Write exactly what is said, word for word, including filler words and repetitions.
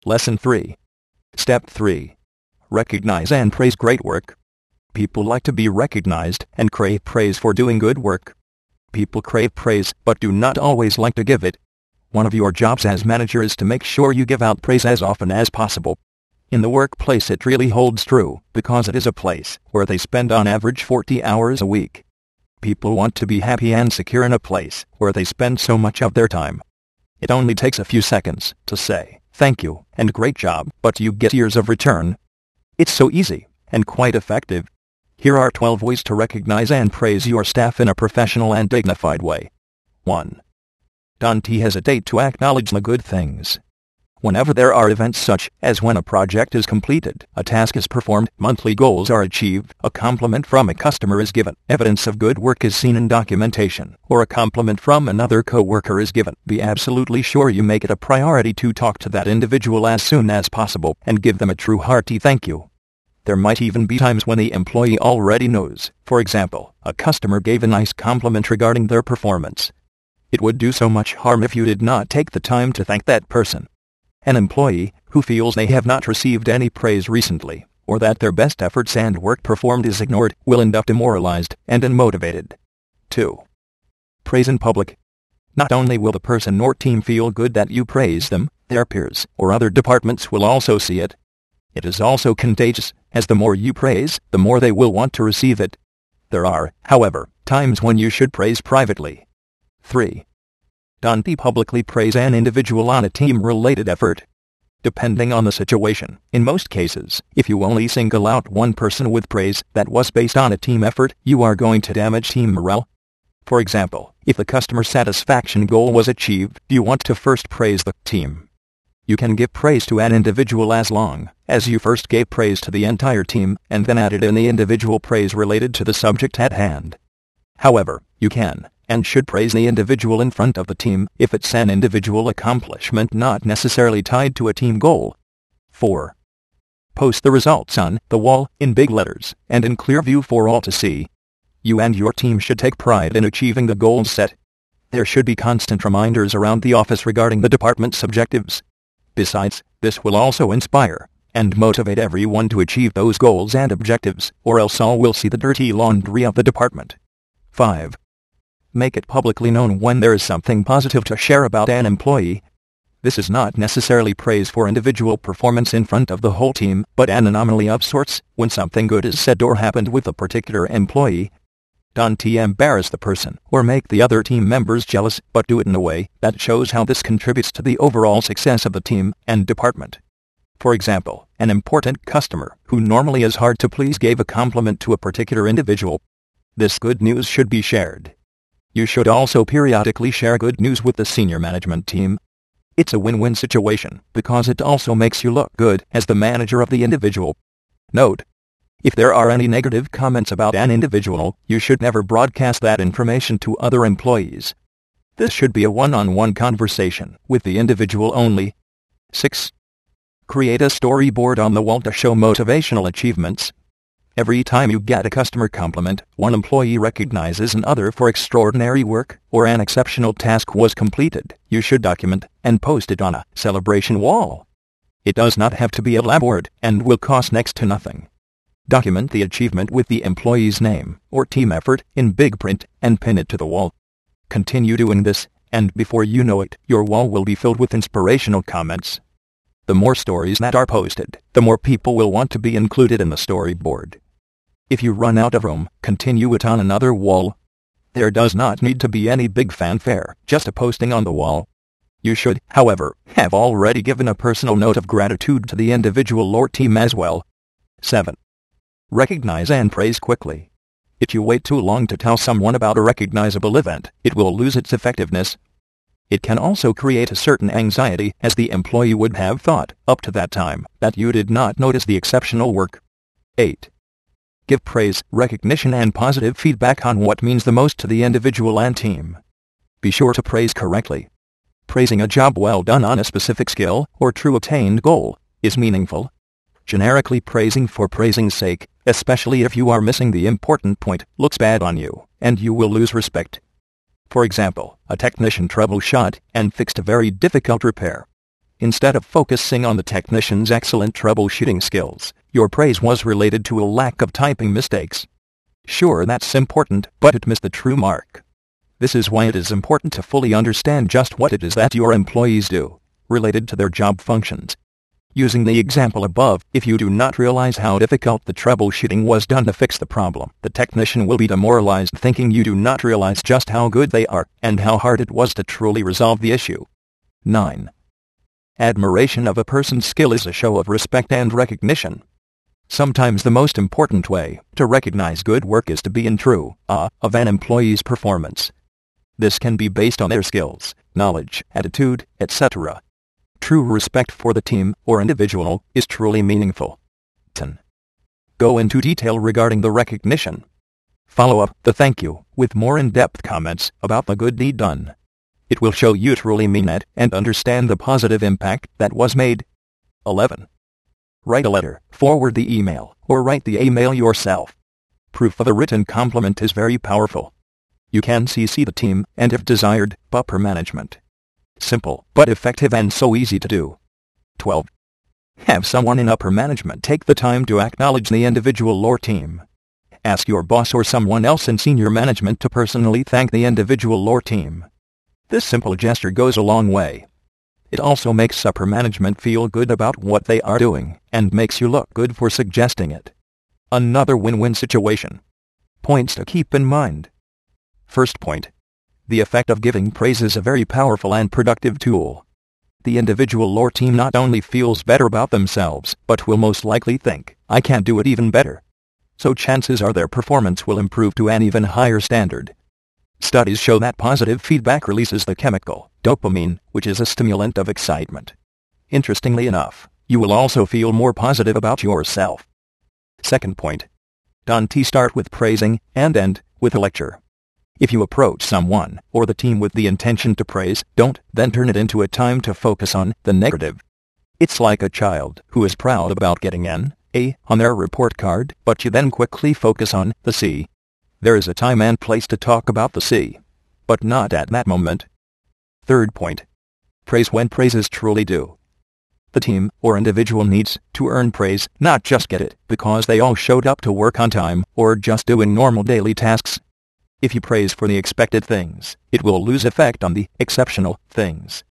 Lesson three. Step three. Recognize and praise great work. People like to be recognized and crave praise for doing good work. People crave praise but do not always like to give it. One of your jobs as manager is to make sure you give out praise as often as possible. In the workplace it really holds true, because it is a place where they spend on average forty hours a week. People want to be happy and secure in a place where they spend so much of their time. It only takes a few seconds to say, thank you, and great job, but you get years of return. It's so easy, and quite effective. Here are twelve ways to recognize and praise your staff in a professional and dignified way. one. Don't hesitate to acknowledge the good things. Whenever there are events such as when a project is completed, a task is performed, monthly goals are achieved, a compliment from a customer is given, evidence of good work is seen in documentation, or a compliment from another co-worker is given, be absolutely sure you make it a priority to talk to that individual as soon as possible and give them a true hearty thank you. There might even be times when the employee already knows. For example, a customer gave a nice compliment regarding their performance. It would do so much harm if you did not take the time to thank that person. An employee who feels they have not received any praise recently, or that their best efforts and work performed is ignored, will end up demoralized and unmotivated. two. Praise in public. Not only will the person or team feel good that you praise them, their peers or other departments will also see it. It is also contagious, as the more you praise, the more they will want to receive it. There are, however, times when you should praise privately. three. Don't publicly praise an individual on a team-related effort. Depending on the situation, in most cases, if you only single out one person with praise that was based on a team effort, you are going to damage team morale. For example, if the customer satisfaction goal was achieved, you want to first praise the team. You can give praise to an individual as long as you first gave praise to the entire team and then added in the individual praise related to the subject at hand. However, you can and should praise the individual in front of the team if it's an individual accomplishment not necessarily tied to a team goal. four. Post the results on the wall in big letters and in clear view for all to see. You and your team should take pride in achieving the goals set. There should be constant reminders around the office regarding the department's objectives. Besides, this will also inspire and motivate everyone to achieve those goals and objectives, or else all will see the dirty laundry of the department. five. Make it publicly known when there is something positive to share about an employee. This is not necessarily praise for individual performance in front of the whole team, but an anomaly of sorts, when something good is said or happened with a particular employee. Don't embarrass the person or make the other team members jealous, but do it in a way that shows how this contributes to the overall success of the team and department. For example, an important customer who normally is hard to please gave a compliment to a particular individual. This good news should be shared. You should also periodically share good news with the senior management team. It's a win-win situation, because it also makes you look good as the manager of the individual. Note: if there are any negative comments about an individual, you should never broadcast that information to other employees. This should be a one-on-one conversation with the individual only. six. Create a storyboard on the wall to show motivational achievements. Every time you get a customer compliment, one employee recognizes another for extraordinary work, or an exceptional task was completed, you should document and post it on a celebration wall. It does not have to be elaborate and will cost next to nothing. Document the achievement with the employee's name or team effort in big print and pin it to the wall. Continue doing this, and before you know it, your wall will be filled with inspirational comments. The more stories that are posted, the more people will want to be included in the storyboard. If you run out of room, continue it on another wall. There does not need to be any big fanfare, just a posting on the wall. You should, however, have already given a personal note of gratitude to the individual or team as well. seven. Recognize and praise quickly. If you wait too long to tell someone about a recognizable event, it will lose its effectiveness. It can also create a certain anxiety, as the employee would have thought, up to that time, that you did not notice the exceptional work. eight. Give praise, recognition and positive feedback on what means the most to the individual and team. Be sure to praise correctly. Praising a job well done on a specific skill or true attained goal is meaningful. Generically praising for praising's sake, especially if you are missing the important point, looks bad on you, and you will lose respect. For example, a technician troubleshot and fixed a very difficult repair. Instead of focusing on the technician's excellent troubleshooting skills, your praise was related to a lack of typing mistakes. Sure, that's important, but it missed the true mark. This is why it is important to fully understand just what it is that your employees do, related to their job functions. Using the example above, if you do not realize how difficult the troubleshooting was done to fix the problem, the technician will be demoralized thinking you do not realize just how good they are and how hard it was to truly resolve the issue. nine. Admiration of a person's skill is a show of respect and recognition. Sometimes the most important way to recognize good work is to be in true awe of an employee's performance. This can be based on their skills, knowledge, attitude, et cetera. True respect for the team or individual is truly meaningful. ten. Go into detail regarding the recognition. Follow up the thank you with more in-depth comments about the good deed done. It will show you truly mean it and understand the positive impact that was made. eleven. Write a letter, forward the email, or write the email yourself. Proof of a written compliment is very powerful. You can C C the team and, if desired, upper management. Simple, but effective and so easy to do. twelve. Have someone in upper management take the time to acknowledge the individual or team. Ask your boss or someone else in senior management to personally thank the individual or team. This simple gesture goes a long way. It also makes upper management feel good about what they are doing and makes you look good for suggesting it. Another win-win situation. Points to keep in mind. First point. The effect of giving praise is a very powerful and productive tool. The individual or team not only feels better about themselves, but will most likely think, I can do it even better. So chances are their performance will improve to an even higher standard. Studies show that positive feedback releases the chemical dopamine, which is a stimulant of excitement. Interestingly enough, you will also feel more positive about yourself. Second point. Don't start with praising and end with a lecture. If you approach someone or the team with the intention to praise, don't then turn it into a time to focus on the negative. It's like a child who is proud about getting an A on their report card, but you then quickly focus on the C. There is a time and place to talk about the C, but not at that moment. Third point. Praise when praise is truly due. The team or individual needs to earn praise, not just get it because they all showed up to work on time or just doing normal daily tasks. If you praise for the expected things, it will lose effect on the exceptional things.